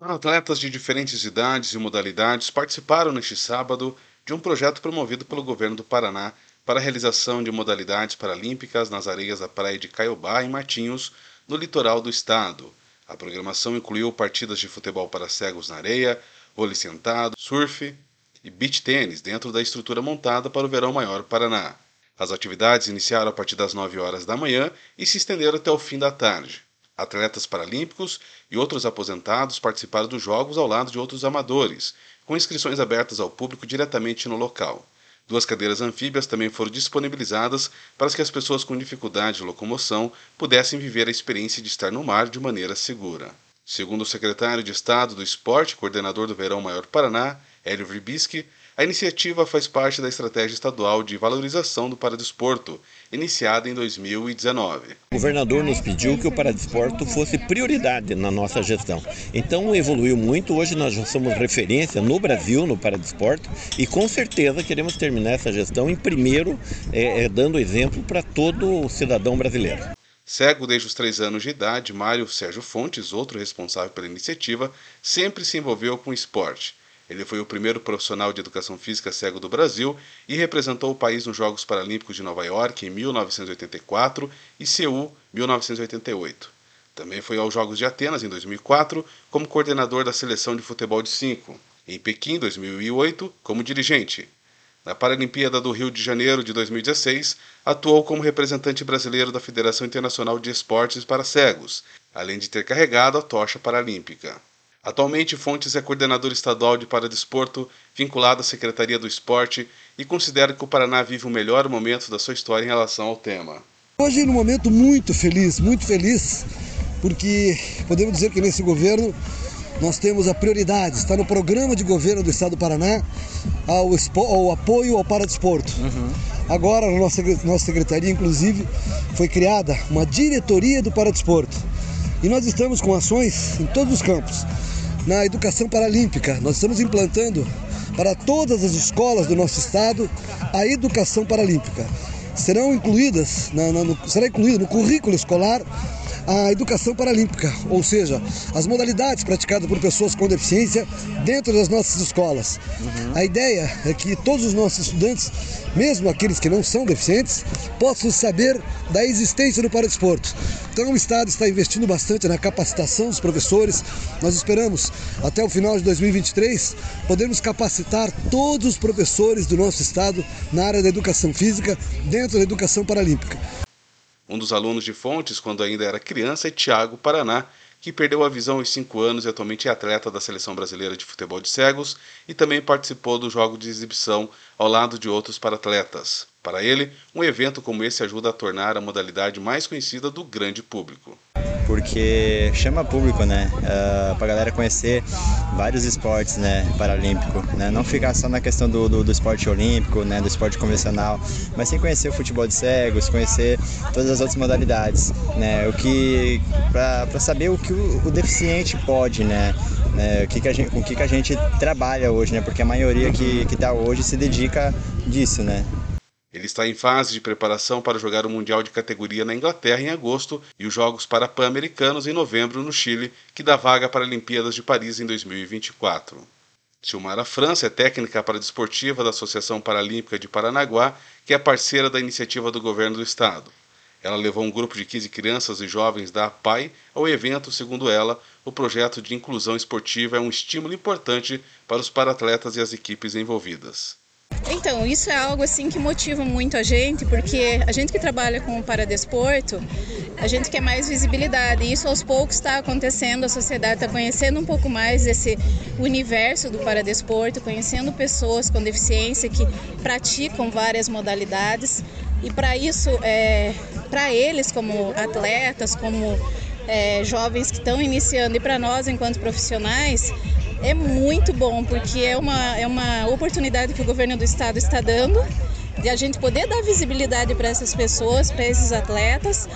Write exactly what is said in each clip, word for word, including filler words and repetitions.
Atletas de diferentes idades e modalidades participaram neste sábado de um projeto promovido pelo governo do Paraná para a realização de modalidades paralímpicas nas areias da praia de Caiobá, em Matinhos, no litoral do estado. A programação incluiu partidas de futebol para cegos na areia, vôlei sentado, surf e beach tênis dentro da estrutura montada para o Verão Maior Paraná. As atividades iniciaram a partir das nove horas da manhã e se estenderam até o fim da tarde. Atletas paralímpicos e outros aposentados participaram dos jogos ao lado de outros amadores, com inscrições abertas ao público diretamente no local. Duas cadeiras anfíbias também foram disponibilizadas para que as pessoas com dificuldade de locomoção pudessem viver a experiência de estar no mar de maneira segura. Segundo o secretário de Estado do Esporte e coordenador do Verão Maior Paraná, Hélio Vrbiski, a iniciativa faz parte da estratégia estadual de valorização do paradesporto, iniciada em dois mil e dezenove. O governador nos pediu que o paradesporto fosse prioridade na nossa gestão. Então evoluiu muito, hoje nós já somos referência no Brasil no paradesporto e com certeza queremos terminar essa gestão em primeiro, é, é, dando exemplo para todo o cidadão brasileiro. Cego desde os três anos de idade, Mário Sérgio Fontes, outro responsável pela iniciativa, sempre se envolveu com o esporte. Ele foi o primeiro profissional de educação física cego do Brasil e representou o país nos Jogos Paralímpicos de Nova York em mil novecentos e oitenta e quatro e Seul em mil novecentos e oitenta e oito. Também foi aos Jogos de Atenas em dois mil e quatro como coordenador da seleção de futebol de cinco. Em Pequim, dois mil e oito, como dirigente. Na Paralimpíada do Rio de Janeiro de dois mil e dezesseis, atuou como representante brasileiro da Federação Internacional de Esportes para Cegos, além de ter carregado a tocha paralímpica. Atualmente, Fontes é coordenador estadual de paradesporto, vinculado à Secretaria do Esporte, e considera que o Paraná vive o melhor momento da sua história em relação ao tema. Hoje é um momento muito feliz, muito feliz, porque podemos dizer que nesse governo nós temos a prioridade, está no programa de governo do Estado do Paraná, ao, ao apoio ao paradesporto. Uhum. Agora, na nossa, nossa secretaria, inclusive, foi criada uma diretoria do paradesporto. E nós estamos com ações em todos os campos. Na educação paralímpica, nós estamos implantando para todas as escolas do nosso estado a educação paralímpica. Serão incluídas, na, na, no, será incluída no currículo escolar a educação paralímpica, ou seja, as modalidades praticadas por pessoas com deficiência dentro das nossas escolas. Uhum. A ideia é que todos os nossos estudantes, mesmo aqueles que não são deficientes, possam saber da existência do paradesporto. Então o Estado está investindo bastante na capacitação dos professores. Nós esperamos, até o final de dois mil e vinte e três, podermos capacitar todos os professores do nosso Estado na área da educação física, dentro da educação paralímpica. Um dos alunos de Fontes, quando ainda era criança, é Tiago Paraná, que perdeu a visão aos cinco anos e atualmente é atleta da Seleção Brasileira de Futebol de Cegos e também participou do jogo de exibição ao lado de outros paratletas. Para ele, um evento como esse ajuda a tornar a modalidade mais conhecida do grande público. Porque chama público, né, uh, para a galera conhecer vários esportes, né, paralímpico, né, não ficar só na questão do, do, do esporte olímpico, né, do esporte convencional, mas sim conhecer o futebol de cegos, conhecer todas as outras modalidades, né, o que para saber o que o, o deficiente pode, né, né, o que que a gente, com o que que a gente trabalha hoje, né, porque a maioria que que está hoje se dedica disso, né. Ele está em fase de preparação para jogar o Mundial de categoria na Inglaterra em agosto e os Jogos Parapan-Americanos em novembro no Chile, que dá vaga para a Olimpíadas de Paris em dois mil e vinte e quatro. Silmara França é técnica paradesportiva da Associação Paralímpica de Paranaguá, que é parceira da iniciativa do governo do estado. Ela levou um grupo de quinze crianças e jovens da A P A I ao evento. Segundo ela, o projeto de inclusão esportiva é um estímulo importante para os paratletas e as equipes envolvidas. Então, isso é algo assim que motiva muito a gente, porque a gente que trabalha com o paradesporto, a gente quer mais visibilidade, e isso aos poucos está acontecendo, a sociedade está conhecendo um pouco mais esse universo do paradesporto, conhecendo pessoas com deficiência que praticam várias modalidades, e para isso, é, para eles como atletas, como é, jovens que estão iniciando, e para nós enquanto profissionais, é muito bom, porque é uma, é uma oportunidade que o governo do estado está dando de a gente poder dar visibilidade para essas pessoas, para esses atletas.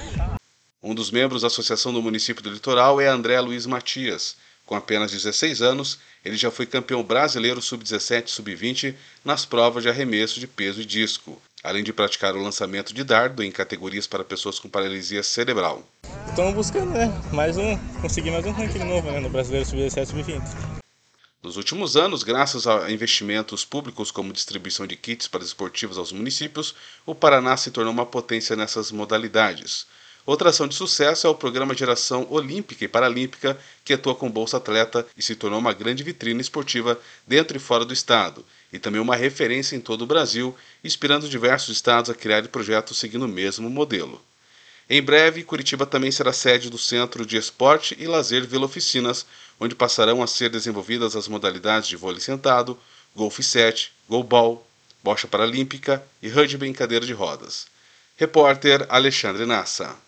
Um dos membros da Associação do Município do Litoral é André Luiz Matias. Com apenas dezesseis anos, ele já foi campeão brasileiro sub dezessete e sub vinte nas provas de arremesso de peso e disco. além de praticar o lançamento de dardo em categorias para pessoas com paralisia cerebral. Estamos buscando, né, mais um, conseguir mais um ranking novo, né, no Brasileiro sub dezessete sub vinte. Nos últimos anos, graças a investimentos públicos como distribuição de kits para esportivos aos municípios, o Paraná se tornou uma potência nessas modalidades. Outra ação de sucesso é o programa Geração Olímpica e Paralímpica, que atua com Bolsa Atleta e se tornou uma grande vitrine esportiva dentro e fora do estado, e também uma referência em todo o Brasil, inspirando diversos estados a criar projetos seguindo o mesmo modelo. Em breve, Curitiba também será sede do Centro de Esporte e Lazer Vila Oficinas, onde passarão a ser desenvolvidas as modalidades de vôlei sentado, golfe sete, goalball, bocha paralímpica e rugby em cadeira de rodas. Repórter Alexandre Nassa.